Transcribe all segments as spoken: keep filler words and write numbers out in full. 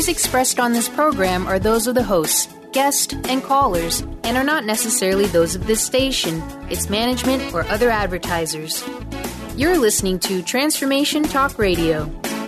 views expressed on this program are those of the hosts, guests, and callers, and are not necessarily those of this station, its management, or other advertisers. You're listening to Transformation Talk Radio.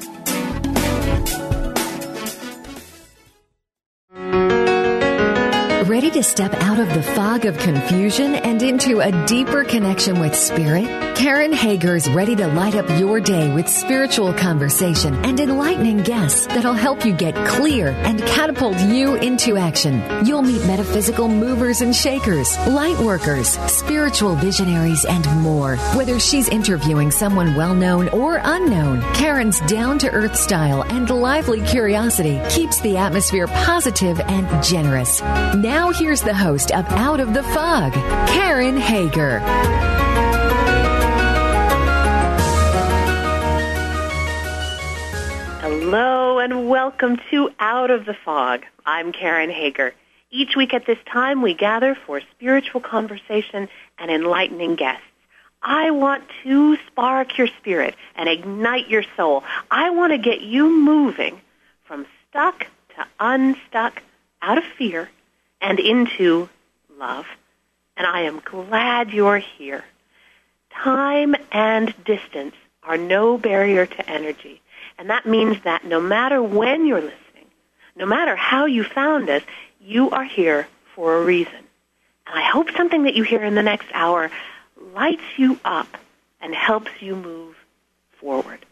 Ready to step out of the fog of confusion and into a deeper connection with Spirit? Karen Hager's ready to light up your day with spiritual conversation and enlightening guests that'll help you get clear and catapult you into action. You'll meet metaphysical movers and shakers, light workers, spiritual visionaries, and more. Whether she's interviewing someone well-known or unknown, Karen's down-to-earth style and lively curiosity keeps the atmosphere positive and generous. Now here's the host of Out of the Fog, Karen Hager. Hello and welcome to Out of the Fog. I'm Karen Hager. Each week at this time, we gather for spiritual conversation and enlightening guests. I want to spark your spirit and ignite your soul. I want to get you moving from stuck to unstuck, out of fear, and into love. And I am glad you're here. Time and distance are no barrier to energy. And that means that no matter when you're listening, no matter how you found us, you are here for a reason. And I hope something that you hear in the next hour lights you up and helps you move forward.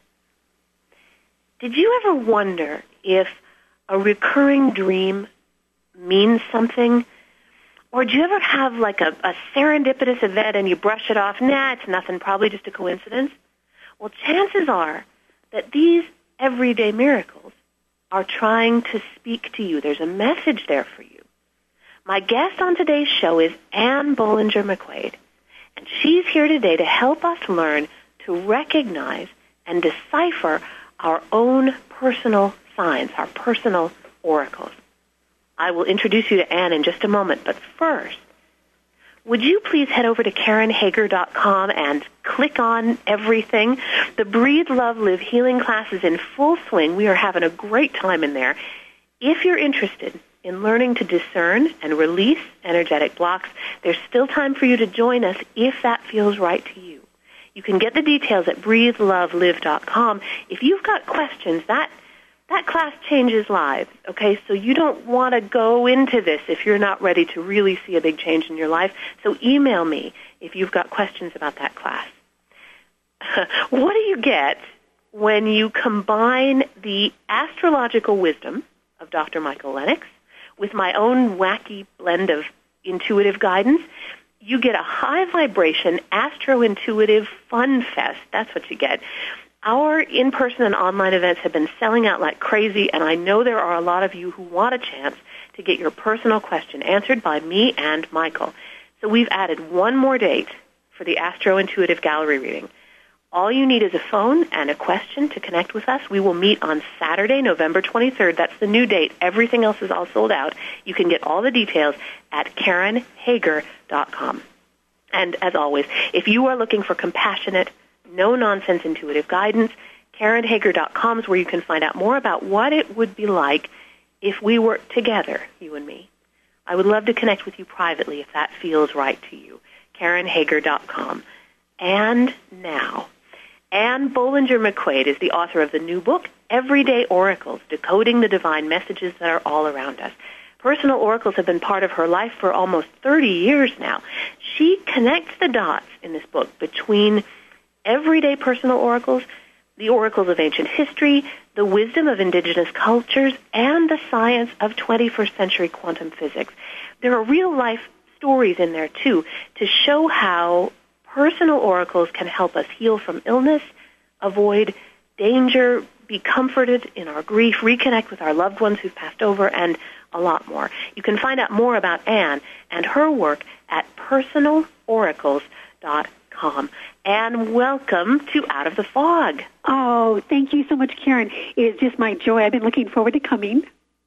Did you ever wonder if a recurring dream means something? Or do you ever have like a, a serendipitous event and you brush it off? Nah, it's nothing, probably just a coincidence. Well, chances are that these everyday miracles are trying to speak to you. There's a message there for you. My guest on today's show is Anne Bollinger-McQuaid, and she's here today to help us learn to recognize and decipher our own personal signs, our personal oracles. I will introduce you to Anne in just a moment, but first, would you please head over to Karen Hager dot com and click on everything? The Breathe, Love, Live healing class is in full swing. We are having a great time in there. If you're interested in learning to discern and release energetic blocks, there's still time for you to join us if that feels right to you. You can get the details at breathe love live dot com. If you've got questions, that That class changes lives, okay? So you don't want to go into this if you're not ready to really see a big change in your life. So email me if you've got questions about that class. What do you get when you combine the astrological wisdom of Doctor Michael Lennox with my own wacky blend of intuitive guidance? You get a high-vibration, astro-intuitive fun fest. That's what you get. Our in-person and online events have been selling out like crazy, and I know there are a lot of you who want a chance to get your personal question answered by me and Michael. So we've added one more date for the Astro Intuitive Gallery reading. All you need is a phone and a question to connect with us. We will meet on Saturday, November twenty-third. That's the new date. Everything else is all sold out. You can get all the details at Karen Hager dot com. And as always, if you are looking for compassionate, no-nonsense intuitive guidance, Karen Hager dot com is where you can find out more about what it would be like if we were together, you and me. I would love to connect with you privately if that feels right to you. Karen Hager dot com. And now, Anne Bollinger-McQuaid is the author of the new book, Everyday Oracles, Decoding the Divine Messages That Are All Around Us. Personal oracles have been part of her life for almost thirty years now. She connects the dots in this book between everyday personal oracles, the oracles of ancient history, the wisdom of indigenous cultures, and the science of twenty-first century quantum physics. There are real-life stories in there, too, to show how personal oracles can help us heal from illness, avoid danger, be comforted in our grief, reconnect with our loved ones who've passed over, and a lot more. You can find out more about Anne and her work at personal oracles dot com. And welcome to Out of the Fog. Oh, thank you so much, Karen. It is just my joy. I've been looking forward to coming.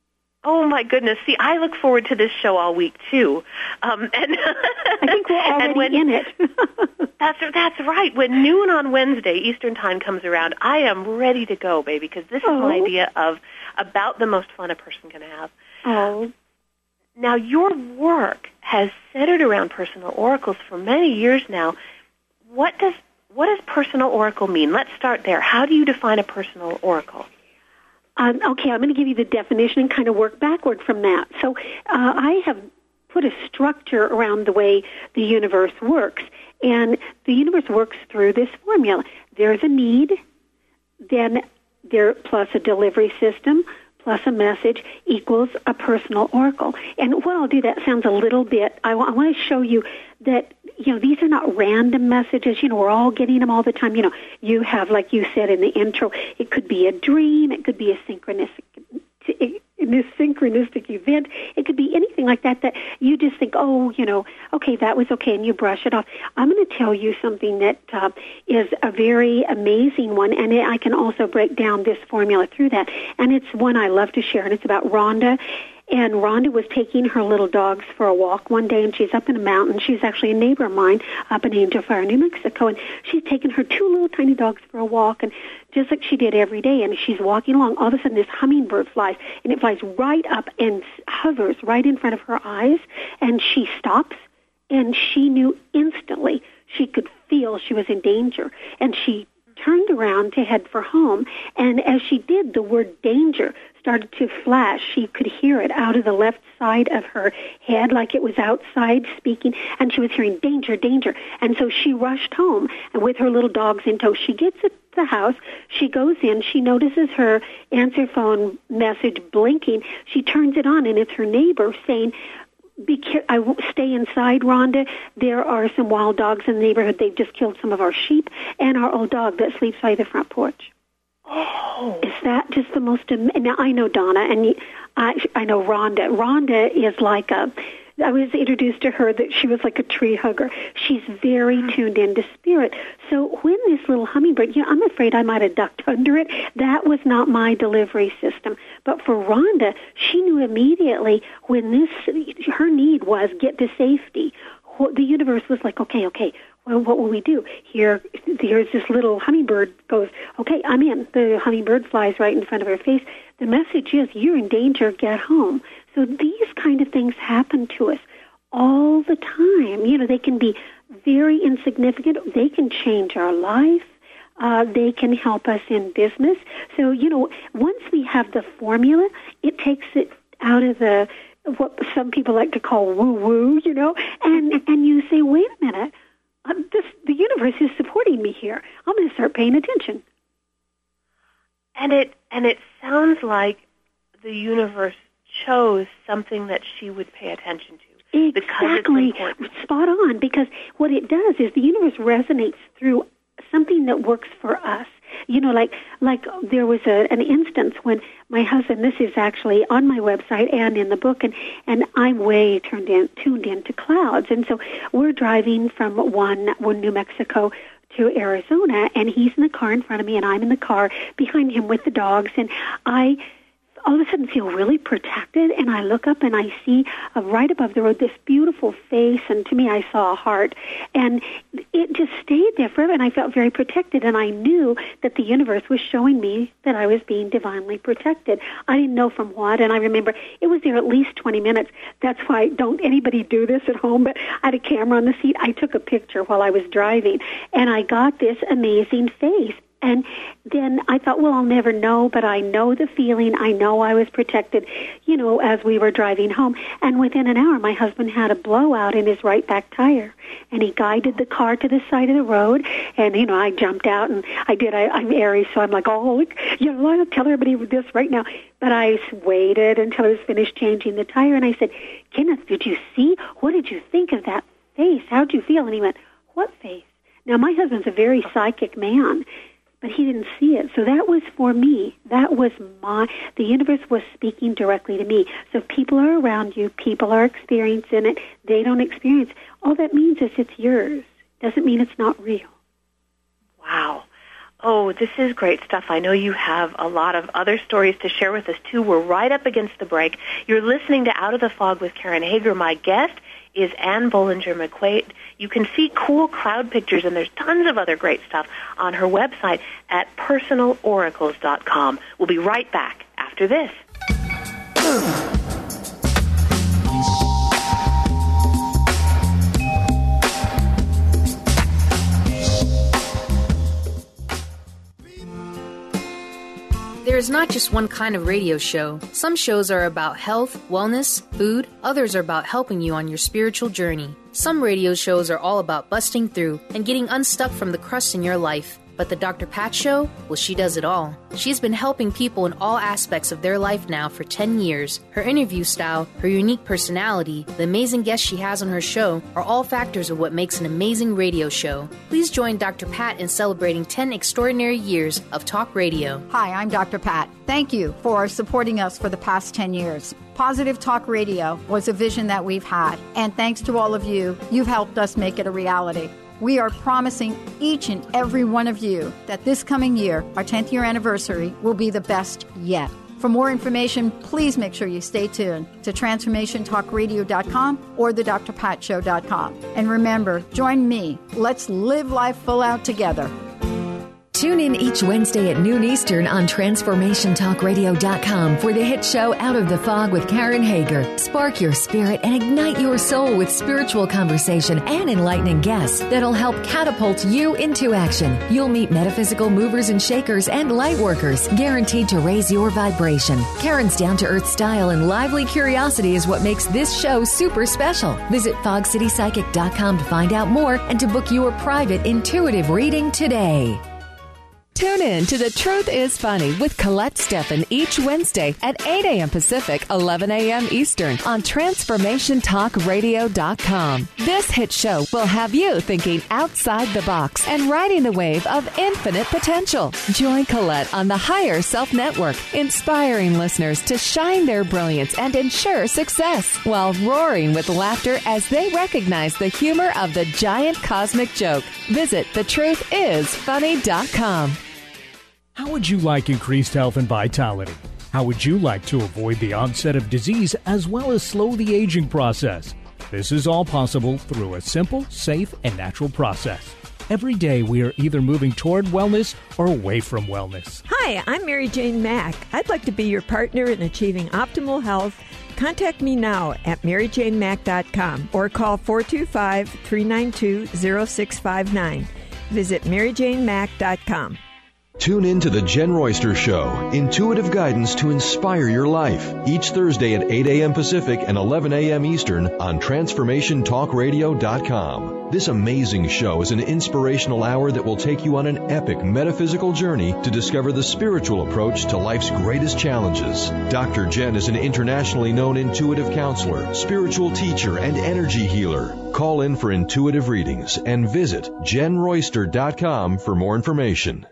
Oh, my goodness. See, I look forward to this show all week, too. Um, and I think we're already when, in it. that's that's right. When noon on Wednesday, Eastern Time, comes around, I am ready to go, baby, because this oh. is my idea of about the most fun a person can have. Oh. Now, your work has centered around personal oracles for many years now. What does what does personal oracle mean? Let's start there. How do you define a personal oracle? Um, okay, I'm going to give you the definition and kind of work backward from that. So uh, I have put a structure around the way the universe works, and the universe works through this formula. There's a need, then there plus a delivery system, plus a message equals a personal oracle. And what I'll do, that sounds a little bit, I, w- I want to show you that, you know, these are not random messages. You know, we're all getting them all the time. You know, you have, like you said in the intro, it could be a dream, it could be a synchronistic, in this synchronistic event. It could be anything like that that you just think, oh, you know, okay, that was okay, and you brush it off. I'm going to tell you something that uh, is a very amazing one, and I can also break down this formula through that. And it's one I love to share, and it's about Rhonda. And Rhonda was taking her little dogs for a walk one day, and she's up in a mountain. She's actually a neighbor of mine up in Angel Fire, New Mexico, and she's taking her two little tiny dogs for a walk, and just like she did every day, and she's walking along. All of a sudden, this hummingbird flies, and it flies right up and hovers right in front of her eyes, and she stops, and she knew instantly. She could feel she was in danger, and she turned around to head for home, and as she did, the word danger started to flash. She could hear it out of the left side of her head, like it was outside speaking, and she was hearing danger, danger. And so she rushed home, and with her little dogs in tow, she gets to the house. She goes in. She notices her answer phone message blinking. She turns it on, and it's her neighbor saying, Be care- I w- stay inside, Rhonda. There are some wild dogs in the neighborhood. They've just killed some of our sheep and our old dog that sleeps by the front porch. Oh. Is that just the most... Am- now, I know Donna, and I, I know Rhonda. Rhonda is like a... I was introduced to her that she was like a tree hugger. She's very mm-hmm. tuned into spirit. So when this little hummingbird, you know, I'm afraid I might have ducked under it. That was not my delivery system. But for Rhonda, she knew immediately when this, her need was get to safety. The universe was like, okay, okay, well, what will we do? Here, here's this little hummingbird goes, okay, I'm in. The hummingbird flies right in front of her face. The message is, you're in danger, get home. So these kind of things happen to us all the time. You know, they can be very insignificant. They can change our life. Uh, they can help us in business. So, you know, once we have the formula, it takes it out of the, what some people like to call woo-woo, you know, and, and you say, wait a minute, uh, this, the universe is supporting me here. I'm going to start paying attention. And it and it sounds like the universe chose something that she would pay attention to. Exactly. Spot on, because what it does is the universe resonates through something that works for us. You know, like like there was a, an instance when my husband, this is actually on my website and in the book, and, and I'm way turned in, tuned into clouds. And so we're driving from one, one New Mexico to Arizona, and he's in the car in front of me, and I'm in the car behind him with the dogs, and I all of a sudden feel really protected, and I look up and I see uh, right above the road this beautiful face, and to me I saw a heart, and it just stayed there forever, and I felt very protected, and I knew that the universe was showing me that I was being divinely protected. I didn't know from what, and I remember it was there at least twenty minutes. That's why don't anybody do this at home, but I had a camera on the seat. I took a picture while I was driving, and I got this amazing face. And then I thought, well, I'll never know, but I know the feeling. I know I was protected, you know, as we were driving home. And within an hour, my husband had a blowout in his right back tire. And he guided the car to the side of the road. And, you know, I jumped out, and I did. I, I'm Aries, so I'm like, oh, look, you know, I'll tell everybody this right now. But I waited until I was finished changing the tire. And I said, Kenneth, did you see? What did you think of that face? How'd you feel? And he went, what face? Now, my husband's a very psychic man, but he didn't see it. So that was for me. That was my, the universe was speaking directly to me. So if people are around you, people are experiencing it, they don't experience, all that means is it's yours. Doesn't mean it's not real. Wow. Oh, this is great stuff. I know you have a lot of other stories to share with us, too. We're right up against the break. You're listening to Out of the Fog with Karen Hager. My guest is Anne Bollinger-McQuaid. You can see cool cloud pictures, and there's tons of other great stuff on her website at personal oracles dot com. We'll be right back after this. There is not just one kind of radio show. Some shows are about health, wellness, food. Others are about helping you on your spiritual journey. Some radio shows are all about busting through and getting unstuck from the crust in your life. But the Doctor Pat Show? Well, she does it all. She's been helping people in all aspects of their life now for ten years. Her interview style, her unique personality, the amazing guests she has on her show are all factors of what makes an amazing radio show. Please join Doctor Pat in celebrating ten extraordinary years of talk radio. Hi, I'm Doctor Pat. Thank you for supporting us for the past ten years. Positive Talk Radio was a vision that we've had, and thanks to all of you, you've helped us make it a reality. We are promising each and every one of you that this coming year, our tenth year anniversary, will be the best yet. For more information, please make sure you stay tuned to transformation talk radio dot com or the dr pat show dot com. And remember, join me. Let's live life full out together. Tune in each Wednesday at noon Eastern on transformation talk radio dot com for the hit show Out of the Fog with Karen Hager. Spark your spirit and ignite your soul with spiritual conversation and enlightening guests that'll help catapult you into action. You'll meet metaphysical movers and shakers and light workers, guaranteed to raise your vibration. Karen's down-to-earth style and lively curiosity is what makes this show super special. Visit fog city psychic dot com to find out more and to book your private intuitive reading today. Tune in to The Truth is Funny with Colette Steffen each Wednesday at eight a.m. Pacific, eleven a.m. Eastern on transformation talk radio dot com. This hit show will have you thinking outside the box and riding the wave of infinite potential. Join Colette on the Higher Self Network, inspiring listeners to shine their brilliance and ensure success while roaring with laughter as they recognize the humor of the giant cosmic joke. Visit the truth is funny dot com. How would you like increased health and vitality? How would you like to avoid the onset of disease as well as slow the aging process? This is all possible through a simple, safe, and natural process. Every day we are either moving toward wellness or away from wellness. Hi, I'm Mary Jane Mack. I'd like to be your partner in achieving optimal health. Contact me now at mary jane mack dot com or call four two five, three nine two, zero six five nine. Visit mary jane mack dot com. Tune in to The Jen Royster Show, intuitive guidance to inspire your life, each Thursday at eight a.m. Pacific and eleven a.m. Eastern on transformation talk radio dot com. This amazing show is an inspirational hour that will take you on an epic metaphysical journey to discover the spiritual approach to life's greatest challenges. Doctor Jen is an internationally known intuitive counselor, spiritual teacher, and energy healer. Call in for intuitive readings and visit jen royster dot com for more information.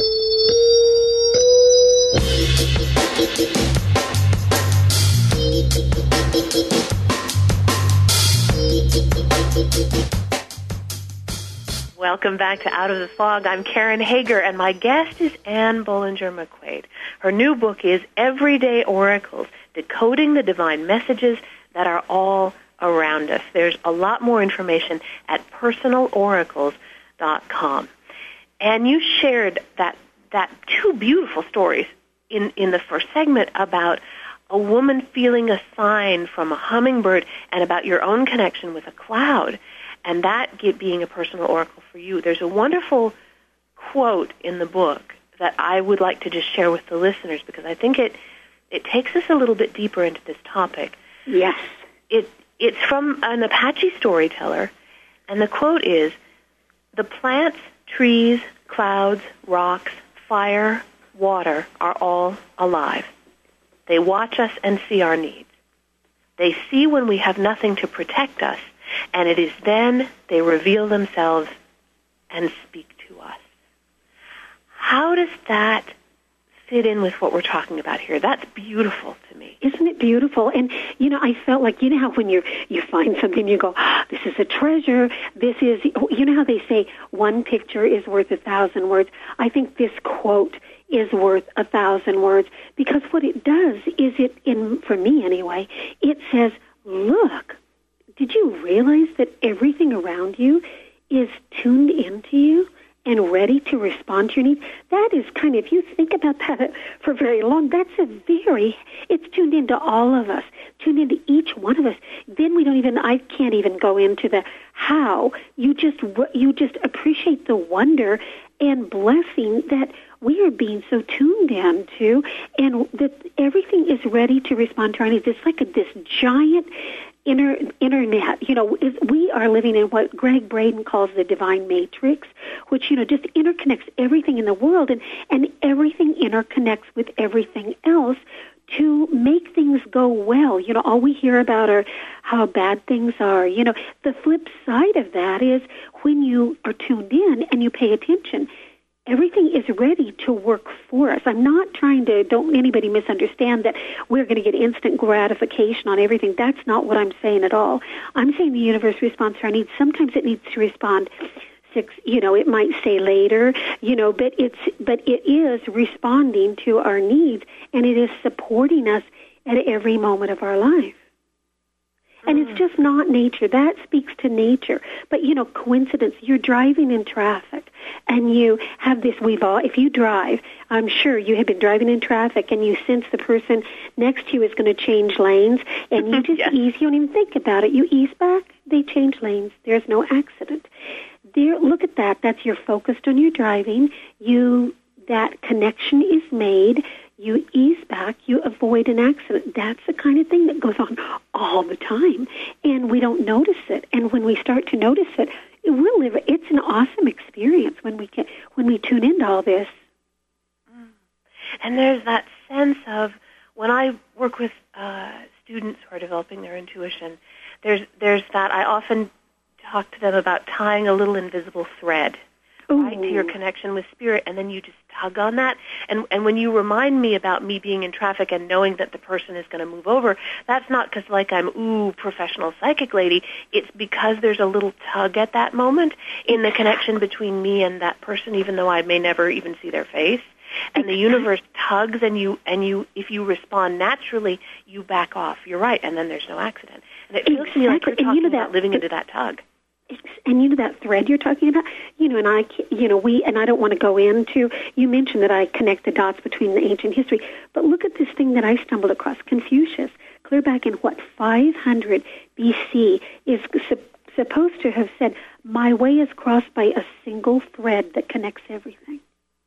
Welcome back to Out of the Fog. I'm Karen Hager, and my guest is Anne Bollinger-McQuaid. Her new book is Everyday Oracles, Decoding the Divine Messages That Are All Around Us. There's a lot more information at personal oracles dot com. And you shared that that two beautiful stories in, in the first segment about a woman feeling a sign from a hummingbird and about your own connection with a cloud, and that get, being a personal oracle for you. There's a wonderful quote in the book that I would like to just share with the listeners because I think it it takes us a little bit deeper into this topic. Yes. It It's from an Apache storyteller, and the quote is, "The plants, trees, clouds, rocks, fire, water are all alive. They watch us and see our needs. They see when we have nothing to protect us, and it is then they reveal themselves and speak to us." How does that fit in with what we're talking about here. That's beautiful to me. Isn't it beautiful? And, you know, I felt like, you know how when you you find something, you go, oh, this is a treasure. This is, you know how they say one picture is worth a thousand words? I think this quote is worth a thousand words, because what it does is it, in for me anyway, it says, look, did you realize that everything around you is tuned into you and ready to respond to your needs? That is kind of, if you think about that for very long, that's a very, it's tuned into all of us, tuned into each one of us. Then we don't even, I can't even go into the how. You just, you just appreciate the wonder and blessing that we are being so tuned into, and that everything is ready to respond to our needs. It's like a, this giant inter, internet. You know, is, we are living in what Greg Braden calls the divine matrix, which, you know, just interconnects everything in the world, and, and everything interconnects with everything else to make things go well. You know, all we hear about are how bad things are. You know, the flip side of that is when you are tuned in and you pay attention, everything is ready to work for us. I'm not trying to, don't anybody misunderstand that we're going to get instant gratification on everything. That's not what I'm saying at all. I'm saying the universe responds to our needs. Sometimes it needs to respond six, you know, it might say later, you know, but it's, but it is responding to our needs, and it is supporting us at every moment of our life. And it's just not nature. That speaks to nature. But, you know, coincidence, you're driving in traffic and you have this, we've all, if you drive, I'm sure you have been driving in traffic and you sense the person next to you is going to change lanes, and you just yes. ease, you don't even think about it. You ease back, they change lanes. There's no accident. There, look at that. That's you're focused on your driving. You, that connection is made. You ease back, you avoid an accident. That's the kind of thing that goes on all the time, and we don't notice it. And when we start to notice it, it will live. It's an awesome experience when we can, when we tune into all this. And there's that sense of, when I work with uh, students who are developing their intuition, there's there's that, I often talk to them about tying a little invisible thread, Ooh. right, to your connection with spirit, and then you just tug on that. And and when you remind me about me being in traffic and knowing that the person is going to move over, that's not because, like, I'm, ooh, professional psychic lady. It's because there's a little tug at that moment in the connection between me and that person, even though I may never even see their face. And the universe tugs, and you, and you, if you respond naturally, you back off. You're right, and then there's no accident. And it feels exactly. to me like you're talking and you know about that, living into that tug. And you know that thread you're talking about, you know, and I, you know, we, and I don't want to go into, you mentioned that I connect the dots between the ancient history, but look at this thing that I stumbled across. Confucius, clear back in what, five hundred B C, is su- supposed to have said, my way is crossed by a single thread that connects everything.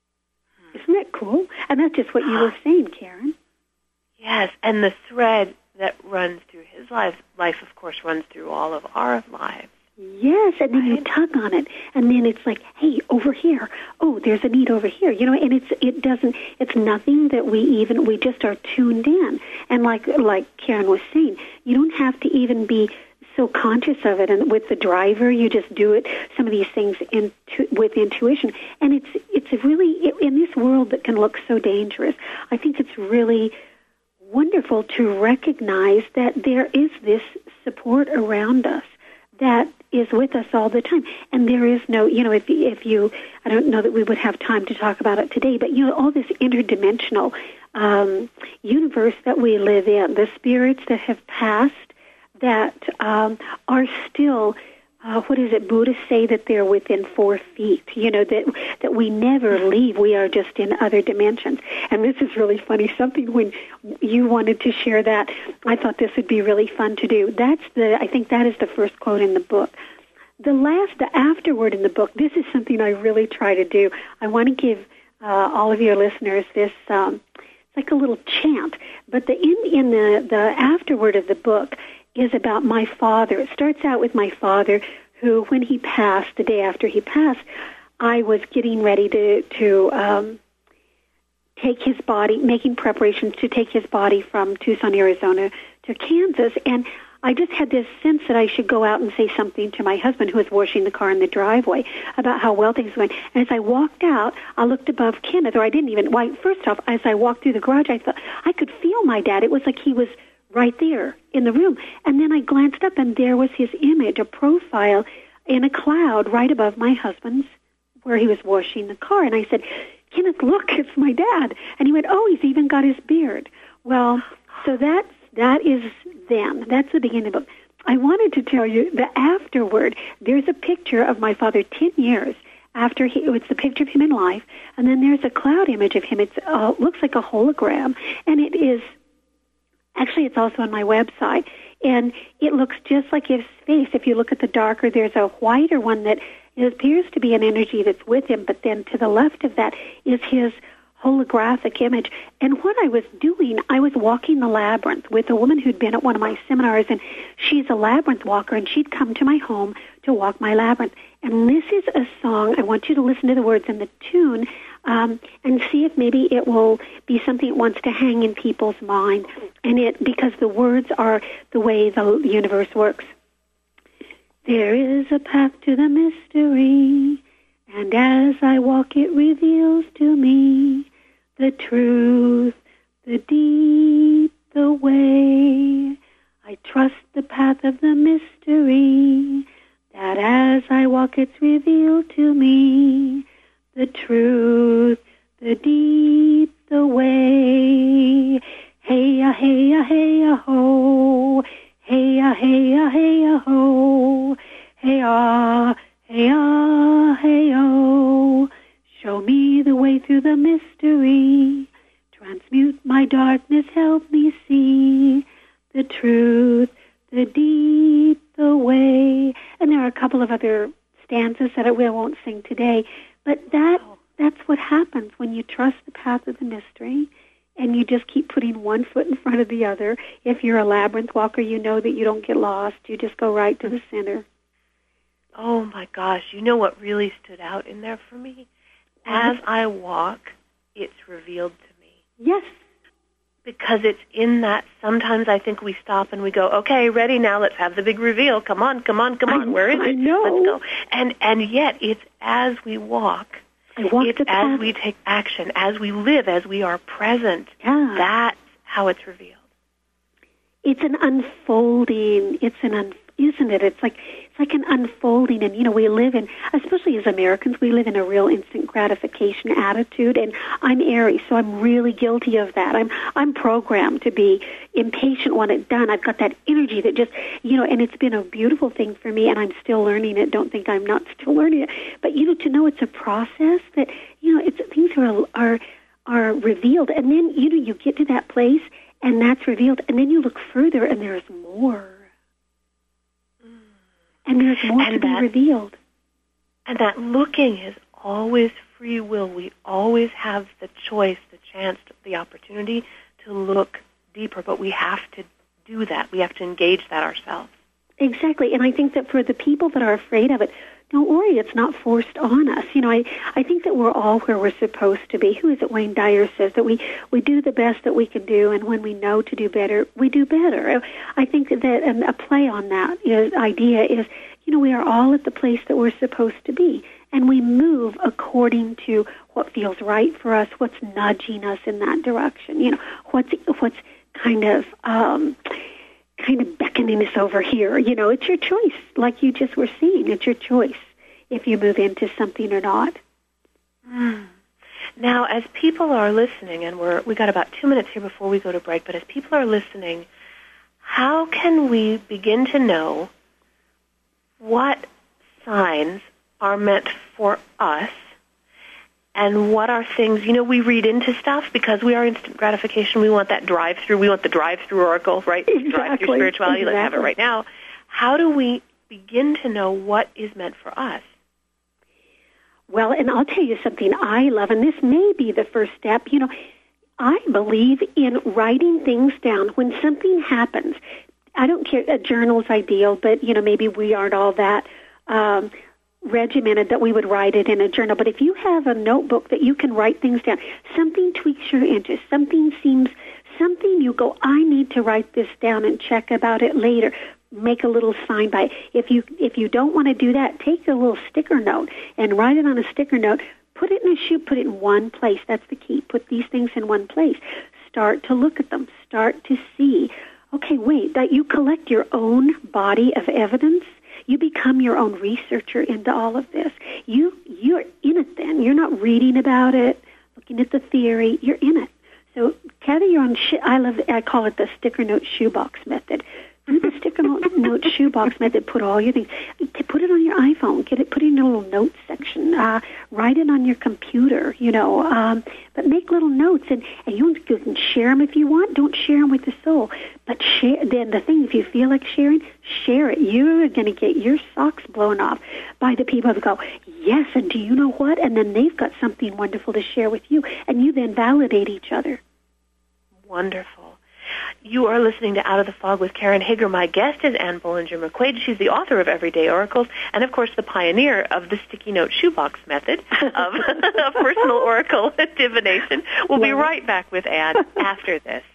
Hmm. Isn't that cool? And that's just what you were saying, Karen. Yes, and the thread that runs through his life, life, of course, runs through all of our lives. Yes, and then right. you tug on it, and then it's like, hey, over here. Oh, there's a need over here. You know, and it's it doesn't. It's nothing that we even. We just are tuned in, and like like Karen was saying, you don't have to even be so conscious of it. And with the driver, you just do it. Some of these things intu- with intuition, and it's it's really it, in this world that can look so dangerous. I think it's really wonderful to recognize that there is this support around us that is with us all the time. And there is no, you know, if if you, I don't know that we would have time to talk about it today, but, you know, all this interdimensional um, universe that we live in, the spirits that have passed that um, are still, uh, what is it, Buddhists say that they're within four feet, you know, that that we never leave. We are just in other dimensions. And this is really funny. Something when you wanted to share that, I thought this would be really fun to do. That's the, I think that is the first quote in the book. The last, the afterword in the book, this is something I really try to do. I want to give uh, all of your listeners this, um, it's like a little chant. But the in, in the, the afterword of the book is about my father. It starts out with my father, who, when he passed, the day after he passed, I was getting ready to, to um, take his body, making preparations to take his body from Tucson, Arizona to Kansas. And I just had this sense that I should go out and say something to my husband, who was washing the car in the driveway, about how well things were going. And as I walked out, I looked above Kenneth, or I didn't even, well, first off, as I walked through the garage, I thought, I could feel my dad. It was like he was right there in the room. And then I glanced up, and there was his image, a profile in a cloud right above my husband's, where he was washing the car. And I said, Kenneth, look, it's my dad. And he went, oh, he's even got his beard. Well, so that's, that is them. That's the beginning of the book. I wanted to tell you that afterward, there's a picture of my father ten years after he, it's the picture of him in life, and then there's a cloud image of him. It uh, looks like a hologram, and it is, actually it's also on my website, and it looks just like his face. If you look at the darker, there's a whiter one that it appears to be an energy that's with him, but then to the left of that is his holographic image. And what I was doing, I was walking the labyrinth with a woman who'd been at one of my seminars, and she's a labyrinth walker, and she'd come to my home to walk my labyrinth. And this is a song. I want you to listen to the words and the tune um, and see if maybe it will be something that wants to hang in people's mind. And it, because the words are the way the universe works. There is a path to the mystery, and as I walk it reveals to me the truth, the deep, the way. I trust the path of the mystery, that as I walk it's revealed to me the truth, the deep, the way. Hey-ya, hey-ya, hey-ya, ho. Hey-ya, hey-ya, hey-ya, ho. Hey-ya, hey-ya, hey-yo. Show me the way through the mystery. Transmute my darkness, help me see the truth, the deep, the way. And there are a couple of other stanzas that I won't sing today, but that that's what happens when you trust the path of the mystery. And you just keep putting one foot in front of the other. If you're a labyrinth walker, you know that you don't get lost. You just go right to the center. Oh, my gosh. You know what really stood out in there for me? As I walk, it's revealed to me. Yes. Because it's in that, sometimes I think we stop and we go, okay, ready now, let's have the big reveal. Come on, come on, come on. I, Where is it? I know. Let's go. And, and yet, it's as we walk. I walk it's the path. As we take action, as we live, as we are present. Yeah. That's how it's revealed. It's an unfolding. It's an un, isn't it? It's like it's like an unfolding. And you know, we live in, especially as Americans, we live in a real instant gratification attitude. And I'm Aries, so I'm really guilty of that. I'm I'm programmed to be impatient when it's done. I've got that energy that just, you know, and it's been a beautiful thing for me. And I'm still learning it. Don't think I'm not still learning it. But you know, to know it's a process that, you know, it's things are are are revealed, and then you know you get to that place. And that's revealed. And then you look further, and there's more. Mm. And there's more and to that, be revealed. And that looking is always free will. We always have the choice, the chance, the opportunity to look deeper. But we have to do that. We have to engage that ourselves. Exactly. And I think that for the people that are afraid of it, don't worry, it's not forced on us. You know, I, I think that we're all where we're supposed to be. Who is it? Wayne Dyer says that we, we do the best that we can do, and when we know to do better, we do better. I think that um, a play on that is, idea is, you know, we are all at the place that we're supposed to be, and we move according to what feels right for us, what's nudging us in that direction, you know, what's what's kind of... Um, kind of beckoning us over here. You know, it's your choice, like you just were saying. It's your choice if you move into something or not. Mm. Now, as people are listening, and we're we got about two minutes here before we go to break, but as people are listening, how can we begin to know what signs are meant for us, and what are things, you know, we read into stuff because we are instant gratification. We want that drive-through. We want the drive-through oracle, right? Exactly. Drive-through spirituality. Exactly. Let's have it right now. How do we begin to know what is meant for us? Well, and I'll tell you something I love, and this may be the first step. You know, I believe in writing things down. When something happens, I don't care, a journal's ideal, but, you know, maybe we aren't all that um regimented that we would write it in a journal. But if you have a notebook that you can write things down, something tweaks your interest, something seems something you go, I need to write this down and check about it later. Make a little sign by it. If you, if you don't want to do that, take a little sticker note and write it on a sticker note. Put it in a shoe, put it in one place. That's the key. Put these things in one place. Start to look at them. Start to see, okay, wait, that you collect your own body of evidence. You become your own researcher into all of this. You, you're in it then. You're not reading about it, looking at the theory. You're in it. So gather your own shit. I love, I call it the sticker note shoebox method. Do the sticker note shoebox method. Put all your things. Put it on your iPhone. Get it. Put it in a little notes section. Uh, write it on your computer. You know. Um, but make little notes, and, and you can share them if you want. Don't share them with the soul. But share. Then the thing, if you feel like sharing, share it. You're going to get your socks blown off by the people who go, yes, and do you know what? And then they've got something wonderful to share with you, and you then validate each other. Wonderful. You are listening to Out of the Fog with Karen Hager. My guest is Anne Bollinger McQuaid. She's the author of Everyday Oracles and, of course, the pioneer of the sticky note shoebox method of, of personal oracle divination. We'll be right back with Anne after this.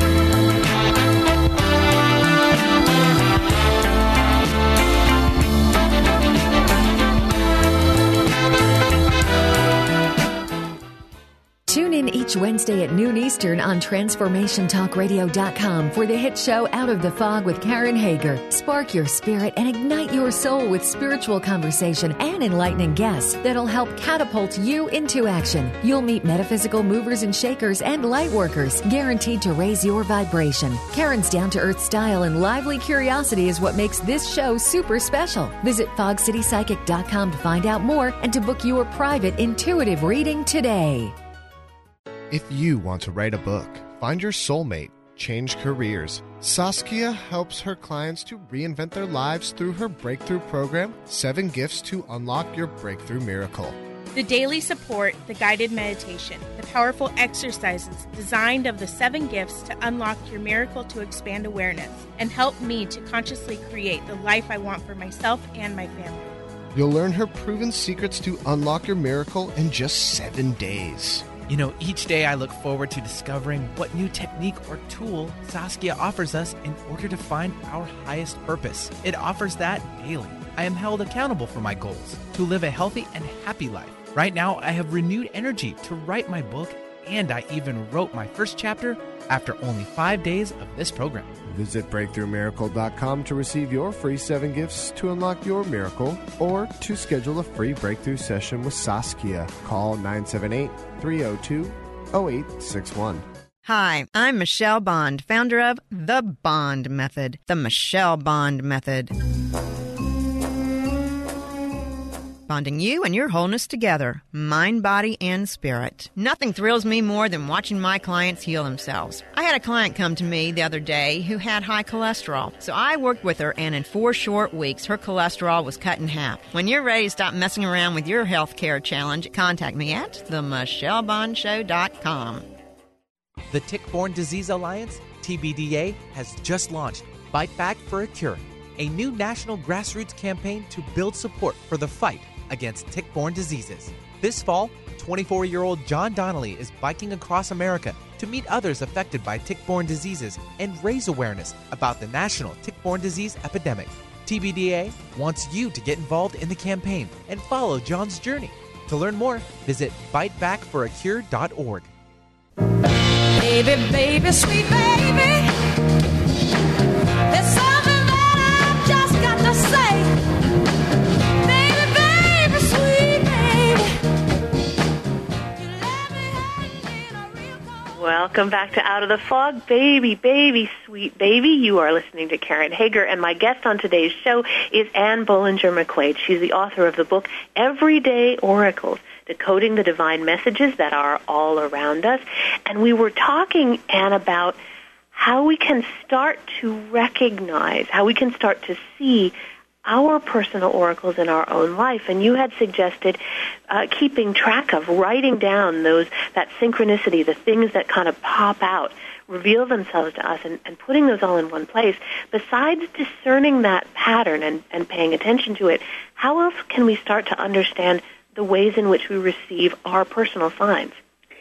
Tune in each Wednesday at noon Eastern on Transformation Talk Radio dot com for the hit show Out of the Fog with Karen Hager. Spark your spirit and ignite your soul with spiritual conversation and enlightening guests that'll help catapult you into action. You'll meet metaphysical movers and shakers and light workers, guaranteed to raise your vibration. Karen's down-to-earth style and lively curiosity is what makes this show super special. Visit fog city psychic dot com to find out more and to book your private intuitive reading today. If you want to write a book, find your soulmate, change careers, Saskia helps her clients to reinvent their lives through her breakthrough program, Seven Gifts to Unlock Your Breakthrough Miracle. The daily support, the guided meditation, the powerful exercises designed of the seven gifts to unlock your miracle to expand awareness and help me to consciously create the life I want for myself and my family. You'll learn her proven secrets to unlock your miracle in just seven days. You know, each day I look forward to discovering what new technique or tool Saskia offers us in order to find our highest purpose. It offers that daily. I am held accountable for my goals, to live a healthy and happy life. Right now, I have renewed energy to write my book, and I even wrote my first chapter after only five days of this program. Visit breakthrough miracle dot com to receive your free seven gifts to unlock your miracle, or to schedule a free breakthrough session with Saskia. Call nine seven eight, three oh two, oh eight six one. Hi, I'm Michelle Bond, founder of The Bond Method, the Michelle Bond Method. Bonding you and your wholeness together, mind, body, and spirit. Nothing thrills me more than watching my clients heal themselves. I had a client come to me the other day who had high cholesterol, so I worked with her, and in four short weeks, her cholesterol was cut in half. When you're ready to stop messing around with your health care challenge, contact me at the michelle bond show dot com. The Tick-Borne Disease Alliance, T B D A, has just launched Bite Back for a Cure, a new national grassroots campaign to build support for the fight against tick-borne diseases. This fall, twenty-four-year-old John Donnelly is biking across America to meet others affected by tick-borne diseases and raise awareness about the national tick-borne disease epidemic. T B D A wants you to get involved in the campaign and follow John's journey. To learn more, visit bite back for a cure dot org. Baby, baby, sweet baby, there's something that I've just got to say. Welcome back to Out of the Fog. Baby, baby, sweet baby. You are listening to Karen Hager, and my guest on today's show is Anne Bollinger McQuaid. She's the author of the book Everyday Oracles, Decoding the Divine Messages That Are All Around Us. And we were talking, Anne, about how we can start to recognize, how we can start to see our personal oracles in our own life. And you had suggested uh, keeping track of, writing down those, that synchronicity, the things that kind of pop out, reveal themselves to us, and, and putting those all in one place. Besides discerning that pattern and, and paying attention to it, how else can we start to understand the ways in which we receive our personal signs?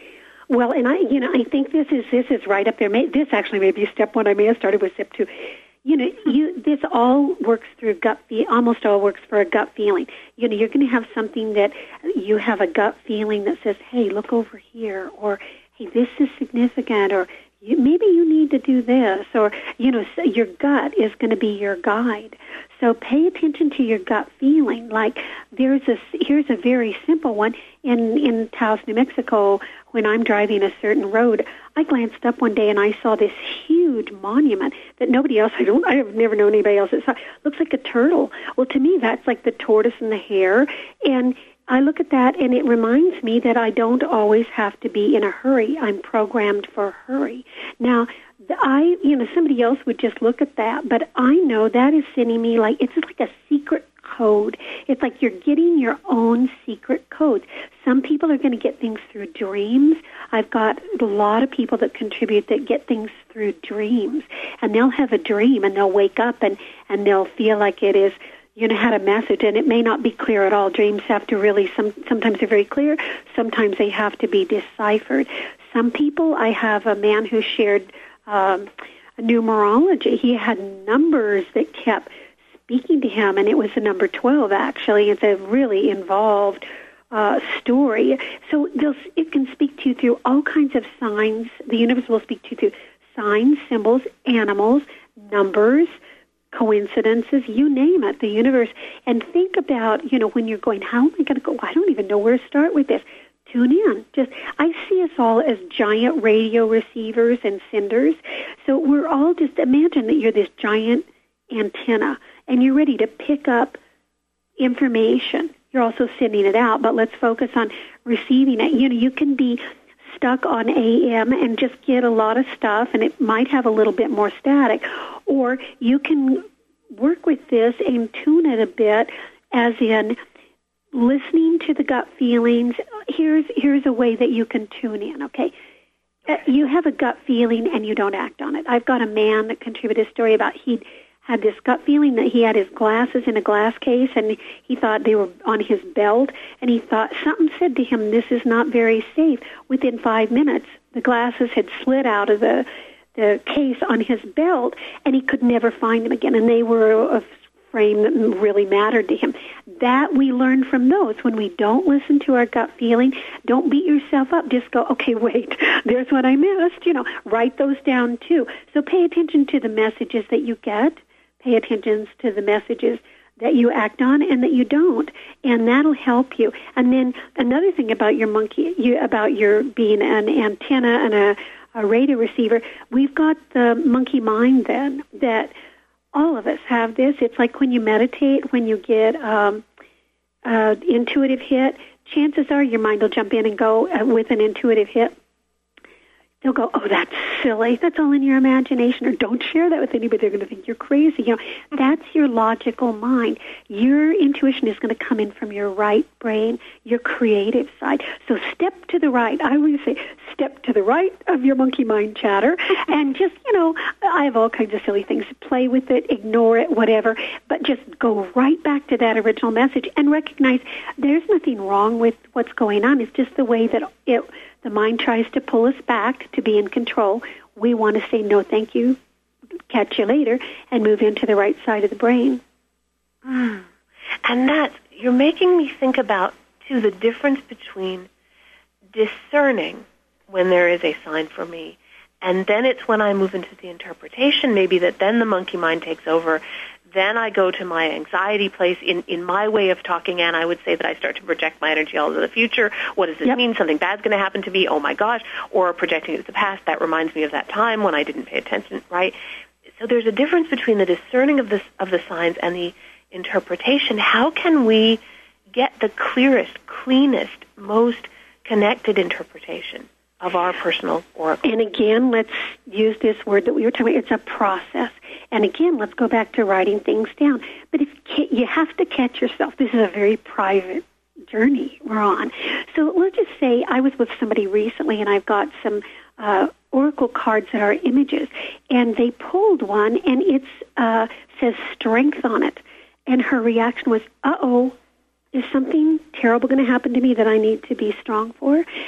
Well, and I, you know, I think this is this is right up there. May, this actually may be step one. I may have started with step two. You know, you this all works through gut feel. Almost all works for a gut feeling. You know, you're going to have something that you have a gut feeling that says, "Hey, look over here," or "Hey, this is significant," or you, maybe you need to do this, or, you know, so your gut is going to be your guide. So pay attention to your gut feeling. Like there's a, here's a very simple one. In, in Taos, New Mexico, when I'm driving a certain road, I glanced up one day and I saw this huge monument that nobody else, I don't, I have never known anybody else that saw. Looks like a turtle. Well, to me, that's like the tortoise and the hare. And I look at that, and it reminds me that I don't always have to be in a hurry. I'm programmed for hurry. Now, I, you know, somebody else would just look at that, but I know that is sending me like, it's like a secret code. It's like you're getting your own secret codes. Some people are going to get things through dreams. I've got a lot of people that contribute that get things through dreams, and they'll have a dream, and they'll wake up, and, and they'll feel like it is, you know, had a message, and it may not be clear at all. Dreams have to really, some, sometimes they're very clear, sometimes they have to be deciphered. Some people, I have a man who shared um, numerology. He had numbers that kept speaking to him, and it was the number twelve, actually. It's a really involved uh, story. So they'll, it can speak to you through all kinds of signs. The universe will speak to you through signs, symbols, animals, numbers, coincidences, you name it, the universe. And think about, you know, when you're going, how am I going to go? I don't even know where to start with this. Tune in. Just, I see us all as giant radio receivers and senders. So we're all just, imagine that you're this giant antenna and you're ready to pick up information. You're also sending it out, but let's focus on receiving it. You know, you can be stuck on A M and just get a lot of stuff, and it might have a little bit more static. Or you can work with this and tune it a bit, as in listening to the gut feelings. Here's here's a way that you can tune in, okay? Uh, you have a gut feeling and you don't act on it. I've got a man that contributed a story about he had this gut feeling that he had his glasses in a glass case, and he thought they were on his belt, and he thought something said to him, this is not very safe. Within five minutes, the glasses had slid out of the the case on his belt, and he could never find them again, and they were a frame that really mattered to him. That we learn from those. When we don't listen to our gut feeling, don't beat yourself up. Just go, okay, wait, there's what I missed. You know, write those down too. So pay attention to the messages that you get. Pay attention to the messages that you act on and that you don't, and that'll help you. And then another thing about your monkey, you, about your being an antenna and a, a radio receiver, we've got the monkey mind then, that all of us have this. It's like when you meditate, when you get um, uh, intuitive hit, chances are your mind will jump in and go uh, with an intuitive hit. They'll go, oh, that's silly. That's all in your imagination. Or don't share that with anybody. They're going to think you're crazy. You know, that's your logical mind. Your intuition is going to come in from your right brain, your creative side. So step to the right. I always say step to the right of your monkey mind chatter. And just, you know, I have all kinds of silly things. Play with it, ignore it, whatever. But just go right back to that original message and recognize there's nothing wrong with what's going on. It's just the way that it... The mind tries to pull us back to be in control. We want to say, no, thank you, catch you later, and move into the right side of the brain. Mm. And that, you're making me think about, too, the difference between discerning when there is a sign for me, and then it's when I move into the interpretation, maybe that then the monkey mind takes over. Then I go to my anxiety place. In, in my way of talking, and I would say that I start to project my energy all into the future. What does this yep. mean? Something bad's going to happen to me. Oh, my gosh. Or projecting it to the past. That reminds me of that time when I didn't pay attention, right? So there's a difference between the discerning of the, of the signs and the interpretation. How can we get the clearest, cleanest, most connected interpretation of our personal oracle? And again, let's use this word that we were talking about. It's a process. And again, let's go back to writing things down. But if you have to catch yourself. This is a very private journey we're on. So let's just say I was with somebody recently, and I've got some uh, oracle cards that are images, and they pulled one, and it uh, says strength on it. And her reaction was, uh-oh, is something terrible going to happen to me that I need to be strong for? And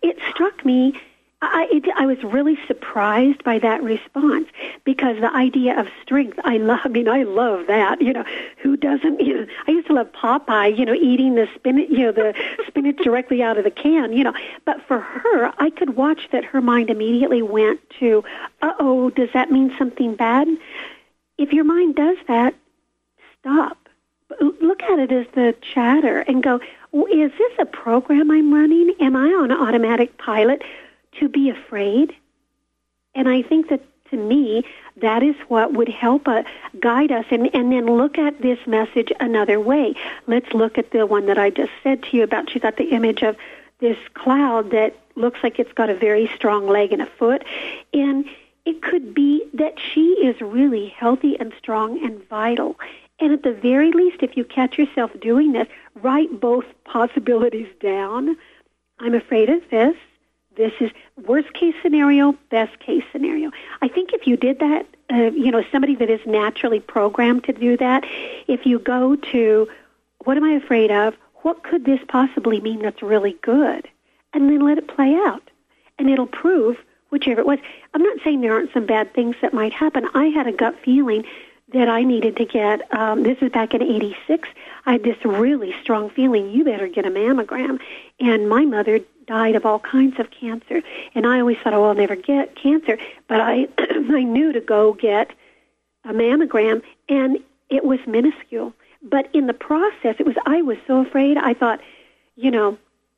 it struck me. I, it, I was really surprised by that response because the idea of strength, I love, I mean, I love that, you know, who doesn't, you know, I used to love Popeye, you know, eating the spinach, you know, the spinach directly out of the can, you know, but for her, I could watch that her mind immediately went to, uh-oh, does that mean something bad? If your mind does that, stop. Look at it as the chatter and go, well, is this a program I'm running? Am I on automatic pilot to be afraid? And I think that, to me, that is what would help uh, guide us. And, and then look at this message another way. Let's look at the one that I just said to you about. She got the image of this cloud that looks like it's got a very strong leg and a foot. And it could be that she is really healthy and strong and vital. And at the very least, if you catch yourself doing this, write both possibilities down. I'm afraid of this. This is worst case scenario, best case scenario. I think if you did that, uh, you know, somebody that is naturally programmed to do that, if you go to, what am I afraid of? What could this possibly mean that's really good? And then let it play out. And it'll prove whichever it was. I'm not saying there aren't some bad things that might happen. I had a gut feeling that I needed to get, um, this is back in eighty-six, I had this really strong feeling, you better get a mammogram. And my mother died of all kinds of cancer. And I always thought, oh, I'll never get cancer. But I, I knew to go get a mammogram, and it was minuscule. But in the process, it was, I was so afraid. I thought, you know,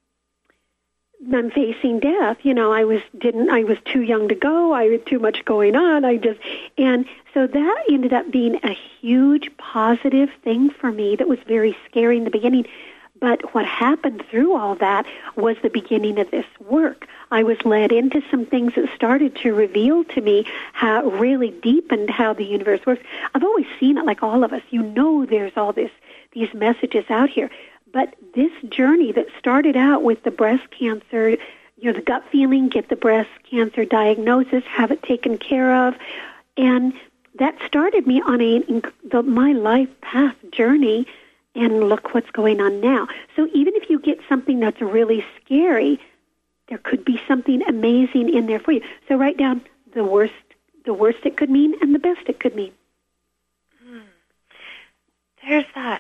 I'm facing death. You know, I was didn't. I was too young to go. I had too much going on. I just, and so that ended up being a huge positive thing for me. That was very scary in the beginning. But what happened through all that was the beginning of this work. I was led into some things that started to reveal to me how really deepened how the universe works. I've always seen it, like all of us. You know, there's all this these messages out here. But this journey that started out with the breast cancer, you know, the gut feeling, get the breast cancer diagnosis, have it taken care of, and that started me on a the, my life path journey. And look what's going on now. So even if you get something that's really scary, there could be something amazing in there for you. So write down the worst, the worst it could mean, and the best it could mean. Hmm. There's that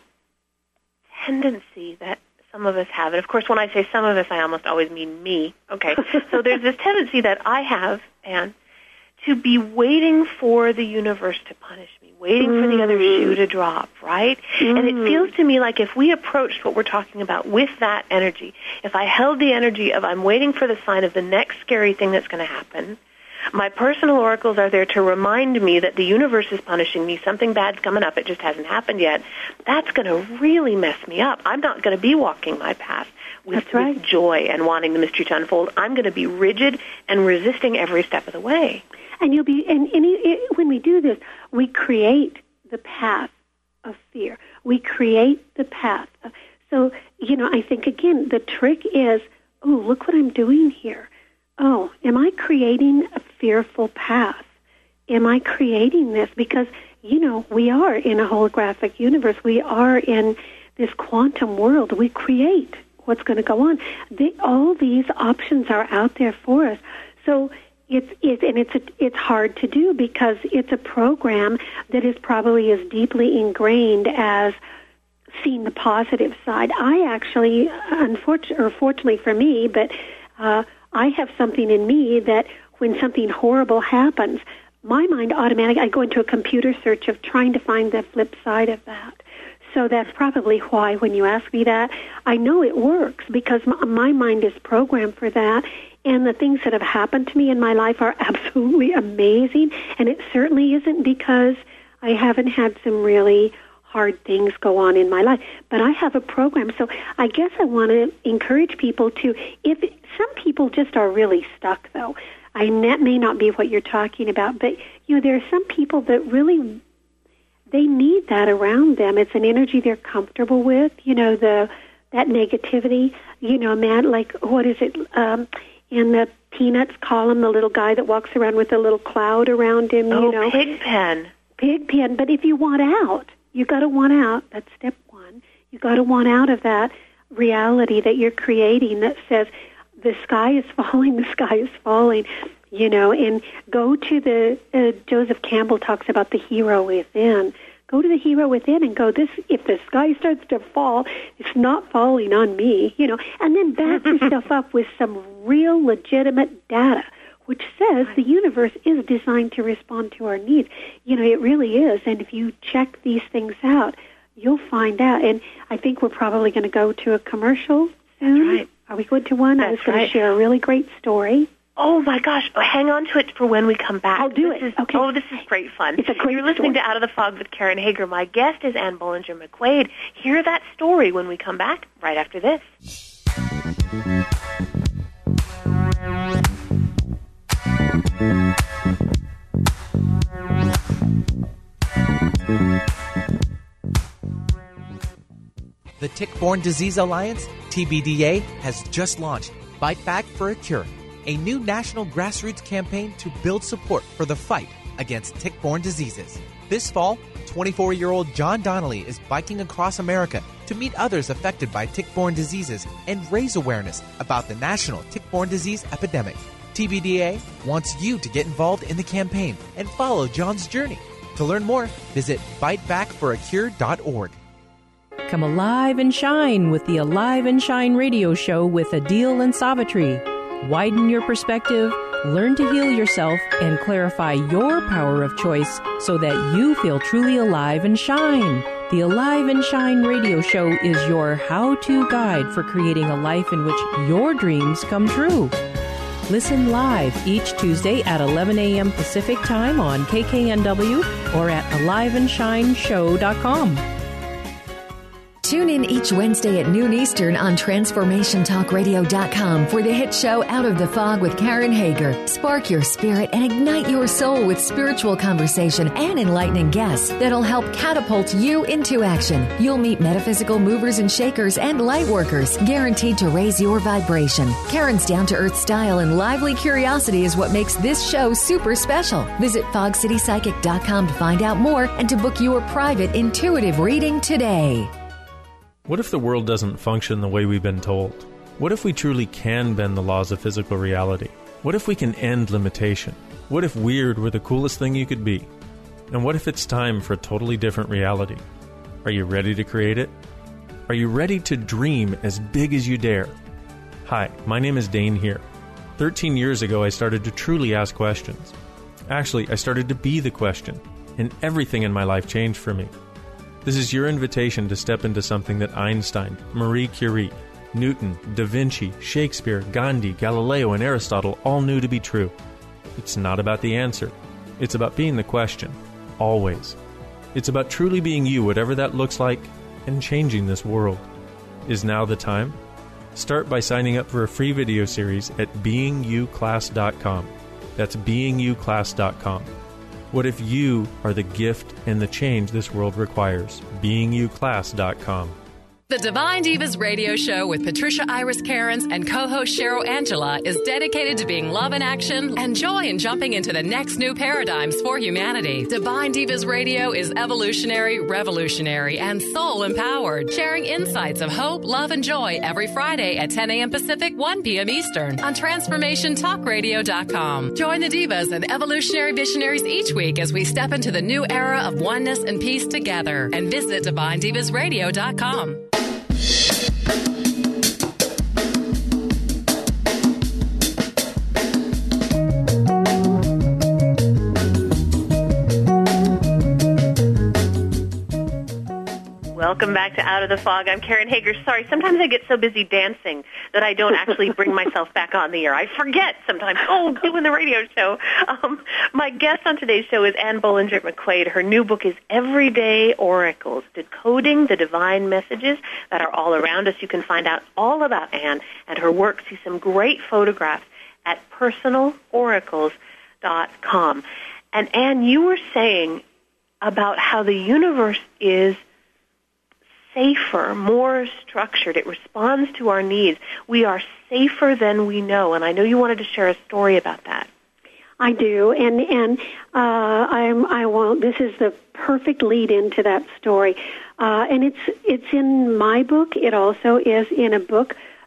tendency that some of us have, and of course, when I say some of us, I almost always mean me. Okay, so there's this tendency that I have, Anne, to be waiting for the universe to punish me, waiting mm. for the other shoe to drop, right? Mm. And it feels to me like if we approached what we're talking about with that energy, if I held the energy of I'm waiting for the sign of the next scary thing that's going to happen, my personal oracles are there to remind me that the universe is punishing me, something bad's coming up, it just hasn't happened yet. That's going to really mess me up. I'm not going to be walking my path with, That's right. with joy and wanting the mystery to unfold. I'm going to be rigid and resisting every step of the way. And you'll be, and, and it, when we do this, we create the path of fear. We create the path. Of, so, you know, I think, again, the trick is, oh, look what I'm doing here. Oh, am I creating a fearful path? Am I creating this? Because, you know, we are in a holographic universe. We are in this quantum world. We create what's going to go on. The, all these options are out there for us. So, It's it's and it's a, it's hard to do because it's a program that is probably as deeply ingrained as seeing the positive side. I actually, unfortunately, or fortunately for me, but uh, I have something in me that when something horrible happens, my mind automatically, I go into a computer search of trying to find the flip side of that. So that's probably why when you ask me that, I know it works because my, my mind is programmed for that. And the things that have happened to me in my life are absolutely amazing. And it certainly isn't because I haven't had some really hard things go on in my life. But I have a program. So I guess I want to encourage people to, if some people just are really stuck, though. I that may not be what you're talking about. But, you know, there are some people that really, they need that around them. It's an energy they're comfortable with. You know, the that negativity, you know, man, like, what is it, um, in the Peanuts column, the little guy that walks around with a little cloud around him, oh, you know. Pigpen. Pigpen. But if you want out, you got to want out. That's step one. You got to want out of that reality that you're creating that says the sky is falling, the sky is falling, you know, and go to the, uh, Joseph Campbell talks about the hero within. Go to the hero within and go, this, if the sky starts to fall, it's not falling on me, you know, and then back yourself up with some real legitimate data, which says the universe is designed to respond to our needs. You know, it really is. And if you check these things out, you'll find out. And I think we're probably going to go to a commercial soon. That's right. Are we going to one? That's I was going right. to share a really great story. Oh, my gosh. Hang on to it for when we come back. I'll do this it. Is, okay. Oh, this is great fun. It's a great You're listening story. to Out of the Fog with Karen Hager. My guest is Anne Bollinger McQuaid. Hear that story when we come back right after this. The Tick-Borne Disease Alliance, T B D A, has just launched Bite Back for a Cure, a new national grassroots campaign to build support for the fight against tick-borne diseases. This fall, twenty-four-year-old John Donnelly is biking across America to meet others affected by tick-borne diseases and raise awareness about the national tick-borne disease epidemic. T B D A wants you to get involved in the campaign and follow John's journey. To learn more, visit bite back for a cure dot org. Come alive and shine with the Alive and Shine radio show with Adil and Savitri. Widen your perspective, learn to heal yourself, and clarify your power of choice so that you feel truly alive and shine. The Alive and Shine radio show is your how-to guide for creating a life in which your dreams come true. Listen live each Tuesday at eleven a.m. Pacific Time on K K N W or at alive and shine show dot com. Tune in each Wednesday at noon Eastern on transformation talk radio dot com for the hit show Out of the Fog with Karen Hager. Spark your spirit and ignite your soul with spiritual conversation and enlightening guests that'll help catapult you into action. You'll meet metaphysical movers and shakers and light workers, guaranteed to raise your vibration. Karen's down-to-earth style and lively curiosity is what makes this show super special. Visit fog city psychic dot com to find out more and to book your private intuitive reading today. What if the world doesn't function the way we've been told? What if we truly can bend the laws of physical reality? What if we can end limitation? What if weird were the coolest thing you could be? And what if it's time for a totally different reality? Are you ready to create it? Are you ready to dream as big as you dare? Hi, my name is Dane here. Thirteen years ago, I started to truly ask questions. Actually, I started to be the question, and everything in my life changed for me. This is your invitation to step into something that Einstein, Marie Curie, Newton, Da Vinci, Shakespeare, Gandhi, Galileo, and Aristotle all knew to be true. It's not about the answer. It's about being the question. Always. It's about truly being you, whatever that looks like, and changing this world. Is now the time? Start by signing up for a free video series at being you class dot com. That's being you class dot com. What if you are the gift and the change this world requires? being you class dot com. The Divine Divas radio show with Patricia Iris Cairns and co-host Cheryl Angela is dedicated to being love in action and joy in jumping into the next new paradigms for humanity. Divine Divas radio is evolutionary, revolutionary, and soul-empowered, sharing insights of hope, love, and joy every Friday at ten a.m. Pacific, one p.m. Eastern on transformation talk radio dot com. Join the divas and evolutionary visionaries each week as we step into the new era of oneness and peace together, and visit divine divas radio dot com. Welcome back to Out of the Fog. I'm Karen Hager. Sorry, sometimes I get so busy dancing that I don't actually bring myself back on the air. I forget sometimes, oh, doing the radio show. Um, my guest on today's show is Anne Bollinger McQuaid. Her new book is Everyday Oracles, Decoding the Divine Messages That Are All Around Us. You can find out all about Anne and her work. See some great photographs at personal oracles dot com. And Anne, you were saying about how the universe is safer, more structured. It responds to our needs. We are safer than we know, and I know you wanted to share a story about that. I do, and and uh, I'm I won't. This is the perfect lead into that story, uh, and it's it's in my book. It also is in a book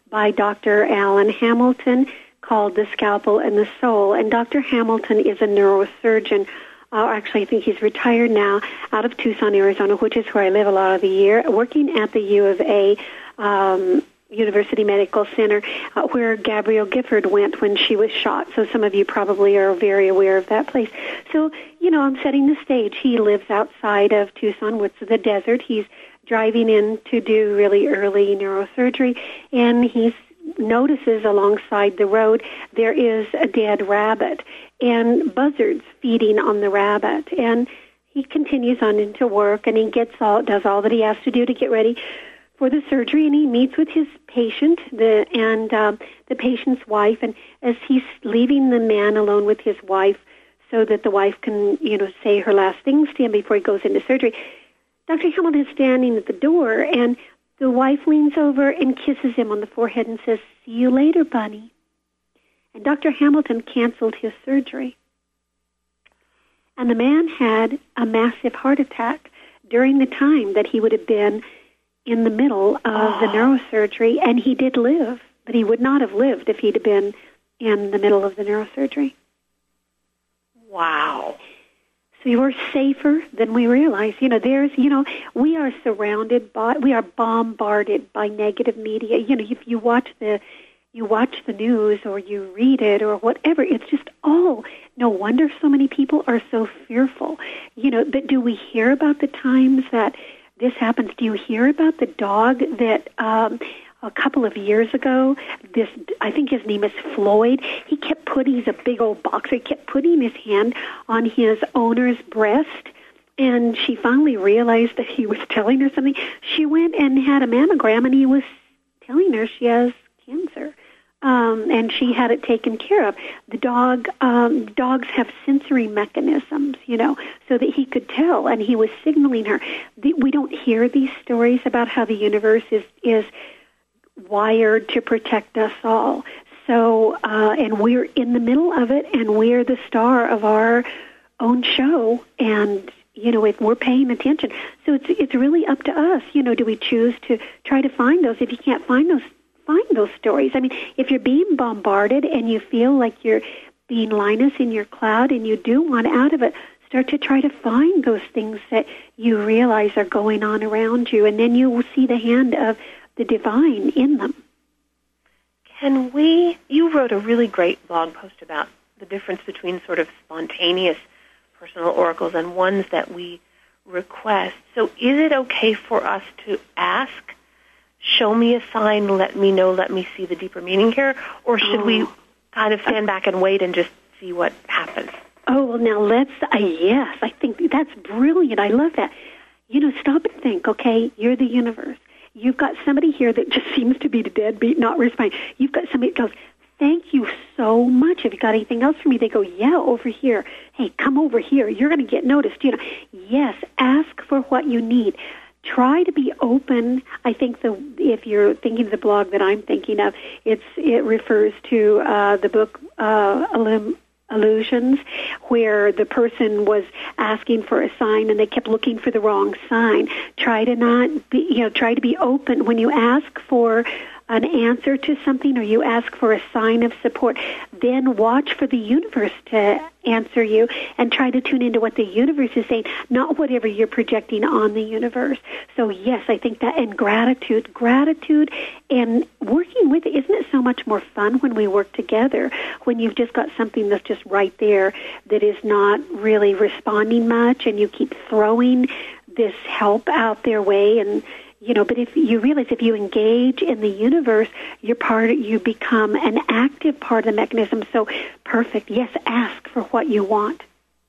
by Doctor Alan Hamilton called The Scalpel and the Soul. And Doctor Hamilton is a neurosurgeon. Uh, actually, I think he's retired now, out of Tucson, Arizona, which is where I live a lot of the year, working at the U of A um, University Medical Center, uh, where Gabrielle Gifford went when she was shot. So some of you probably are very aware of that place. So, you know, I'm setting the stage. He lives outside of Tucson, which is the desert. He's driving in to do really early neurosurgery, and he notices alongside the road there is a dead rabbit and buzzards feeding on the rabbit. And he continues on into work, and he gets all does all that he has to do to get ready for the surgery, and he meets with his patient the and um, the patient's wife. And as he's leaving the man alone with his wife so that the wife can, you know, say her last things to him before he goes into surgery, Doctor Hamilton is standing at the door, and the wife leans over and kisses him on the forehead and says, "See you later, Bunny." And Doctor Hamilton canceled his surgery. And the man had a massive heart attack during the time that he would have been in the middle of oh. the neurosurgery, and he did live, but he would not have lived if he'd have been in the middle of the neurosurgery. Wow. So you're safer than we realize. You know, there's, you know, we are surrounded by, we are bombarded by negative media. You know, if you watch the, you watch the news or you read it or whatever, it's just, oh, no wonder so many people are so fearful. You know, but do we hear about the times that this happens? Do you hear about the dog that um, a couple of years ago, this, I think his name is Floyd, he kept putting, he's a big old boxer, he kept putting his hand on his owner's breast, and she finally realized that he was telling her something. She went and had a mammogram, and he was telling her she has cancer. Um, and she had it taken care of. The dog, um, dogs have sensory mechanisms, you know, so that he could tell, and he was signaling her. The, we don't hear these stories about how the universe is, is wired to protect us all. So, uh, and we're in the middle of it, and we're the star of our own show, and, you know, if we're paying attention. So it's, it's really up to us, you know, do we choose to try to find those? If you can't find those, find those stories. I mean, if you're being bombarded and you feel like you're being Linus in your cloud and you do want out of it, start to try to find those things that you realize are going on around you, and then you will see the hand of the divine in them. Can we, you wrote a really great blog post about the difference between sort of spontaneous personal oracles and ones that we request. So is it okay for us to ask, show me a sign, let me know, let me see the deeper meaning here? Or should oh. we kind of stand back and wait and just see what happens? Oh, well, now let's, uh, yes, I think that's brilliant. I love that. You know, stop and think, okay, you're the universe. You've got somebody here that just seems to be the deadbeat, not responding. You've got somebody that goes, thank you so much. Have you got anything else for me? They go, yeah, over here. Hey, come over here. You're going to get noticed. You know, yes, ask for what you need. Try to be open. I think the if you're thinking of the blog that I'm thinking of, it's it refers to uh, the book uh, Illum- Illusions, where the person was asking for a sign and they kept looking for the wrong sign. Try to not be, you know, try to be open when you ask for an answer to something or you ask for a sign of support. Then watch for the universe to answer you and try to tune into what the universe is saying, not whatever you're projecting on the universe. So yes, I think that, and gratitude, gratitude and working with it, isn't it so much more fun when we work together, when you've just got something that's just right there that is not really responding much and you keep throwing this help out their way. And you know, but if you realize if you engage in the universe, you're part, you become an active part of the mechanism. So perfect. Yes, ask for what you want.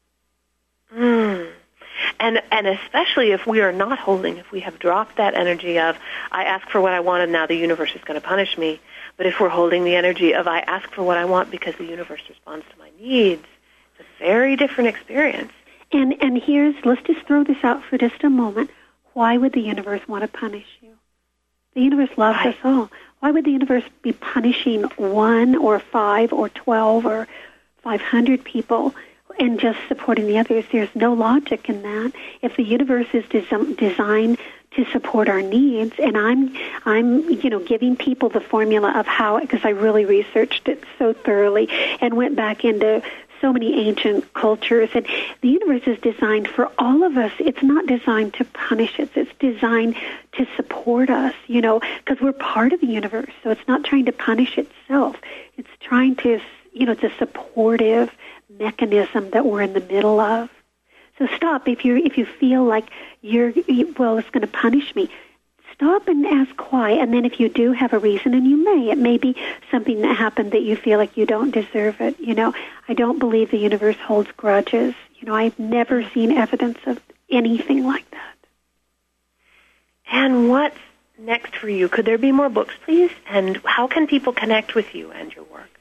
Mm. And and especially if we are not holding, if we have dropped that energy of, I ask for what I want and now the universe is going to punish me. But if we're holding the energy of, I ask for what I want because the universe responds to my needs, it's a very different experience. And and here's, let's just throw this out for just a moment. Why would the universe want to punish you? The universe loves right. us all. Why would the universe be punishing one or five or twelve or five hundred people and just supporting the others? There's no logic in that. If the universe is des- designed to support our needs. And I'm, I'm, you know, giving people the formula of how, because I really researched it so thoroughly and went back into so many ancient cultures. And the universe is designed for all of us. It's not designed to punish us. It's designed to support us, you know, because we're part of the universe. So it's not trying to punish itself. It's trying to, you know, it's a supportive mechanism that we're in the middle of. So stop if you if you feel like you're, well, it's going to punish me. Stop and ask why. And then if you do have a reason, and you may, it may be something that happened that you feel like you don't deserve it. You know, I don't believe the universe holds grudges. You know, I've never seen evidence of anything like that. And what's next for you? Could there be more books, please? And how can people connect with you and your work?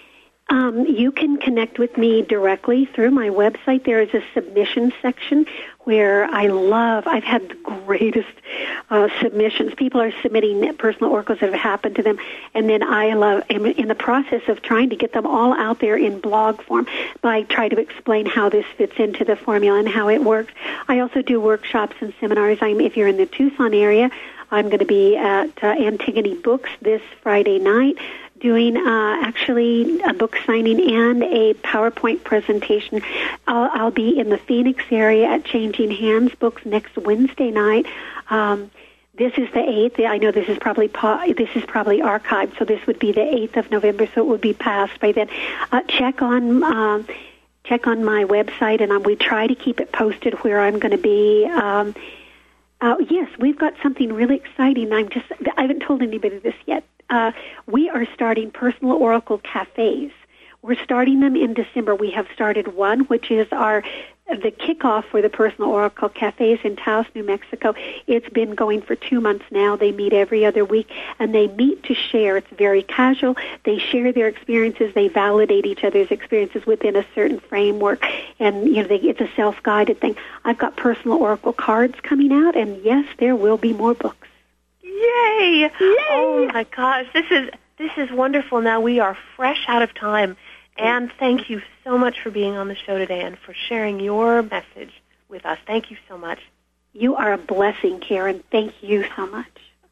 Um, you can connect with me directly through my website. There is a submission section where I love, I've had the greatest uh, submissions. People are submitting personal oracles that have happened to them, and then I love, am in the process of trying to get them all out there in blog form by trying to explain how this fits into the formula and how it works. I also do workshops and seminars. I'm, if you're in the Tucson area, I'm going to be at uh, Antigone Books this Friday night, doing uh, actually a book signing and a PowerPoint presentation. I'll, I'll be in the Phoenix area at Changing Hands Books next Wednesday night. Um, this is the eighth. I know this is probably po- this is probably archived, so this would be the eighth of November, so it would be passed by then. Uh, check on um, check on my website, and um, we try to keep it posted where I'm going to be. Um, uh, yes, we've got something really exciting. I'm just I haven't told anybody this yet. Uh, we are starting personal oracle cafes. We're starting them in December. We have started one, which is our the kickoff for the personal oracle cafes in Taos, New Mexico. It's been going for two months now. They meet every other week, and they meet to share. It's very casual. They share their experiences. They validate each other's experiences within a certain framework, and you know, they, it's a self-guided thing. I've got personal oracle cards coming out, and yes, there will be more books. Yay! Yay! Oh my gosh, this is this is wonderful. Now we are fresh out of time, and thank you so much for being on the show today and for sharing your message with us. Thank you so much. You are a blessing, Karen. Thank you so much.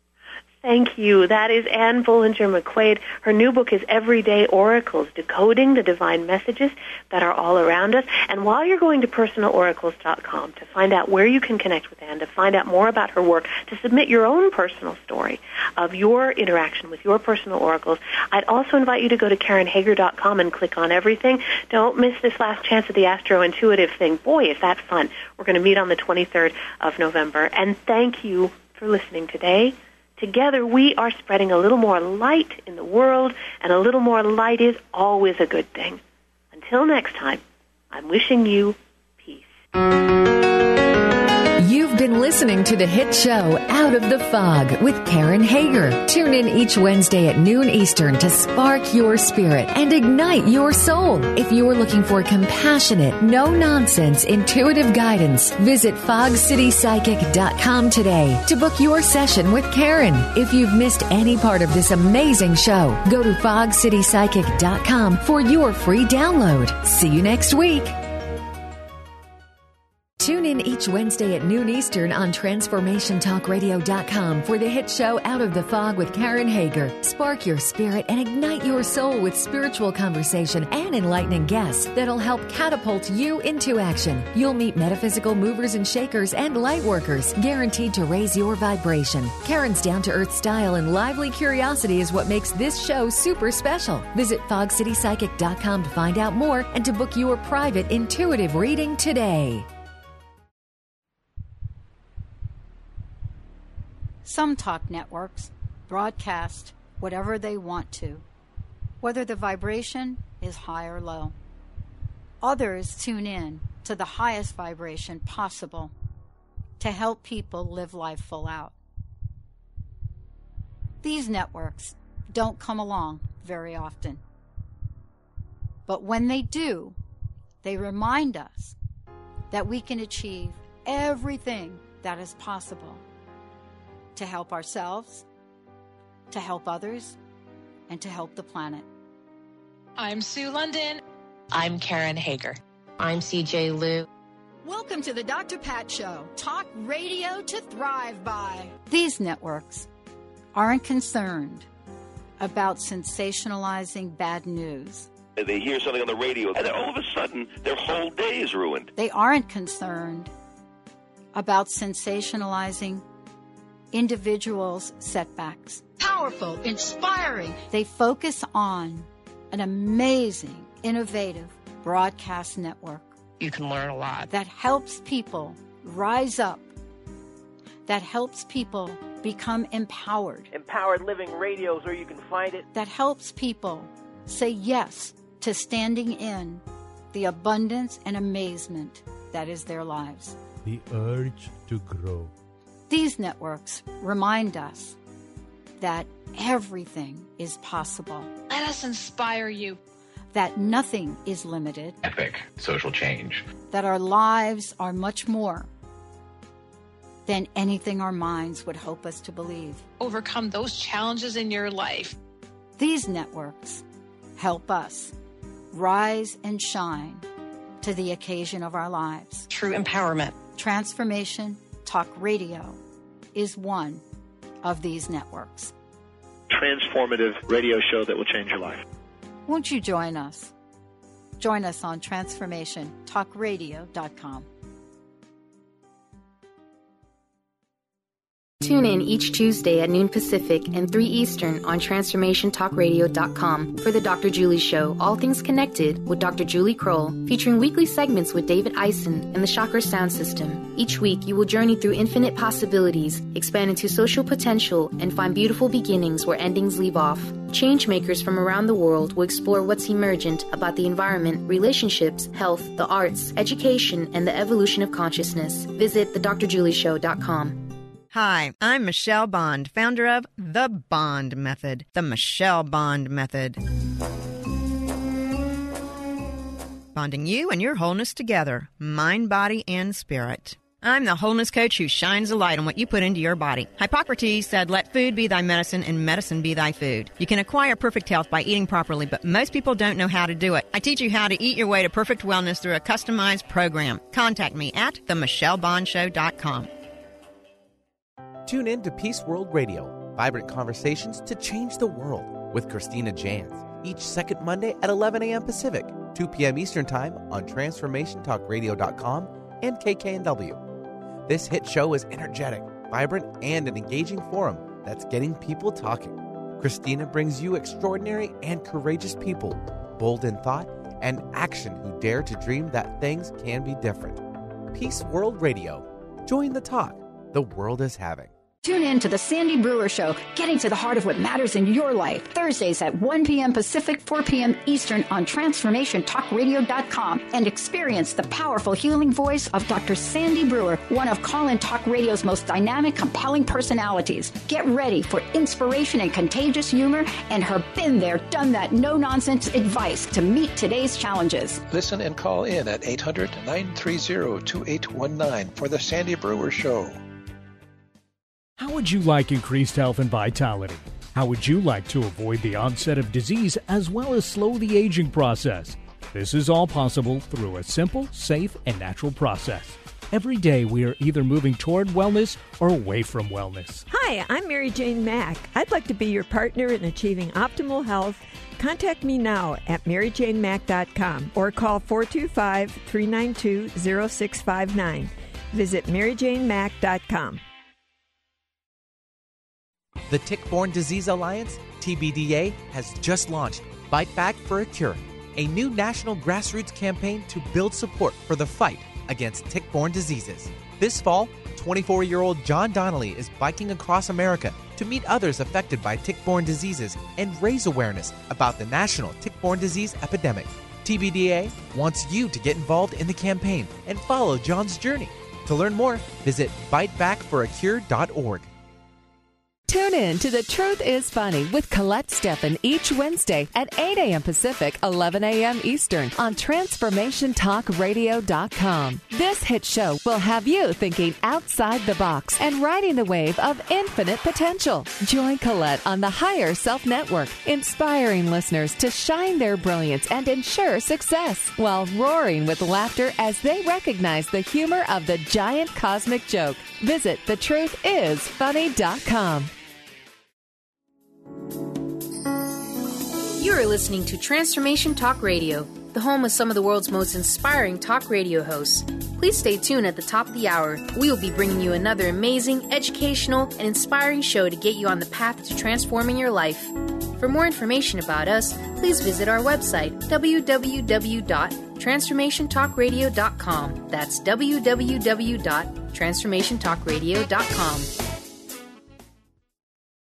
Thank you. That is Anne Bollinger McQuaid. Her new book is Everyday Oracles, Decoding the Divine Messages That Are All Around Us. And while you're going to personal oracles dot com to find out where you can connect with Anne, to find out more about her work, to submit your own personal story of your interaction with your personal oracles, I'd also invite you to go to Karen Hager dot com and click on everything. Don't miss this last chance at the Astro Intuitive thing. Boy, is that fun. We're going to meet on the twenty-third of November. And thank you for listening today. Together, we are spreading a little more light in the world, and a little more light is always a good thing. Until next time, I'm wishing you peace. You've been listening to the hit show Out of the Fog with Karen Hager. Tune in each Wednesday at noon Eastern to spark your spirit and ignite your soul. If you're looking for compassionate, no-nonsense, intuitive guidance, visit fog city psychic dot com today to book your session with Karen. If you've missed any part of this amazing show, go to fog city psychic dot com for your free download. See you next week. Tune in each Wednesday at noon Eastern on transformation talk radio dot com for the hit show Out of the Fog with Karen Hager. Spark your spirit and ignite your soul with spiritual conversation and enlightening guests that'll help catapult you into action. You'll meet metaphysical movers and shakers and light workers, guaranteed to raise your vibration. Karen's down-to-earth style and lively curiosity is what makes this show super special. Visit fog city psychic dot com to find out more and to book your private intuitive reading today. Some talk networks broadcast whatever they want to, whether the vibration is high or low. Others tune in to the highest vibration possible to help people live life full out. These networks don't come along very often. But when they do, they remind us that we can achieve everything that is possible to help ourselves, to help others, and to help the planet. I'm Sue London. I'm Karen Hager. I'm C J Liu. Welcome to the Doctor Pat Show. Talk radio to thrive by. These networks aren't concerned about sensationalizing bad news. They hear something on the radio, and then all of a sudden, their whole day is ruined. They aren't concerned about sensationalizing individuals' setbacks. Powerful, inspiring. They focus on an amazing, innovative broadcast network. You can learn a lot. That helps people rise up. That helps people become empowered. Empowered Living Radio is where you can find it. That helps people say yes to standing in the abundance and amazement that is their lives. The urge to grow. These networks remind us that everything is possible. Let us inspire you. That nothing is limited. Epic social change. That our lives are much more than anything our minds would hope us to believe. Overcome those challenges in your life. These networks help us rise and shine to the occasion of our lives. True empowerment. Transformation Talk Radio is one of these networks. Transformative radio show that will change your life. Won't you join us? Join us on transformation talk radio dot com. Tune in each Tuesday at noon Pacific and three Eastern on transformation talk radio dot com for the Doctor Julie Show, All Things Connected with Doctor Julie Kroll, featuring weekly segments with David Eisen and the Shocker Sound System. Each week, you will journey through infinite possibilities, expand into social potential, and find beautiful beginnings where endings leave off. Changemakers from around the world will explore what's emergent about the environment, relationships, health, the arts, education, and the evolution of consciousness. Visit the dr julie show dot com. Hi, I'm Michelle Bond, founder of The Bond Method, the Michelle Bond Method. Bonding you and your wholeness together, mind, body, and spirit. I'm the wholeness coach who shines a light on what you put into your body. Hippocrates said, let food be thy medicine and medicine be thy food. You can acquire perfect health by eating properly, but most people don't know how to do it. I teach you how to eat your way to perfect wellness through a customized program. Contact me at the michelle bond show dot com. Tune in to Peace World Radio, vibrant conversations to change the world with Christina Jans, each second Monday at eleven a.m. Pacific, two p.m. Eastern Time on transformation talk radio dot com and K K N W. This hit show is energetic, vibrant, and an engaging forum that's getting people talking. Christina brings you extraordinary and courageous people, bold in thought and action who dare to dream that things can be different. Peace World Radio. Join the talk the world is having. Tune in to the Sandy Brewer Show, getting to the heart of what matters in your life. Thursdays at one p.m. Pacific, four p.m. Eastern on transformation talk radio dot com, and experience the powerful healing voice of Doctor Sandy Brewer, one of Call-In Talk Radio's most dynamic, compelling personalities. Get ready for inspiration and contagious humor and her been there, done that, no-nonsense advice to meet today's challenges. Listen and call in at eight hundred, nine three zero, two eight one nine for the Sandy Brewer Show. How would you like increased health and vitality? How would you like to avoid the onset of disease as well as slow the aging process? This is all possible through a simple, safe, and natural process. Every day we are either moving toward wellness or away from wellness. Hi, I'm Mary Jane Mack. I'd like to be your partner in achieving optimal health. Contact me now at mary jane mack dot com or call four two five, three nine two, zero six five nine. Visit mary jane mack dot com. The Tick-Borne Disease Alliance, T B D A, has just launched Bite Back for a Cure, a new national grassroots campaign to build support for the fight against tick-borne diseases. This fall, twenty-four-year-old John Donnelly is biking across America to meet others affected by tick-borne diseases and raise awareness about the national tick-borne disease epidemic. T B D A wants you to get involved in the campaign and follow John's journey. To learn more, visit bite back for a cure dot org. Tune in to The Truth is Funny with Colette Steffen each Wednesday at eight a.m. Pacific, eleven a.m. Eastern on transformation talk radio dot com. This hit show will have you thinking outside the box and riding the wave of infinite potential. Join Colette on the Higher Self Network, inspiring listeners to shine their brilliance and ensure success while roaring with laughter as they recognize the humor of the giant cosmic joke. Visit the truth is funny dot com. You are listening to Transformation Talk Radio, the home of some of the world's most inspiring talk radio hosts. Please stay tuned at the top of the hour. We will be bringing you another amazing, educational, and inspiring show to get you on the path to transforming your life. For more information about us, please visit our website, w w w dot transformation talk radio dot com. That's w w w dot transformation talk radio dot com.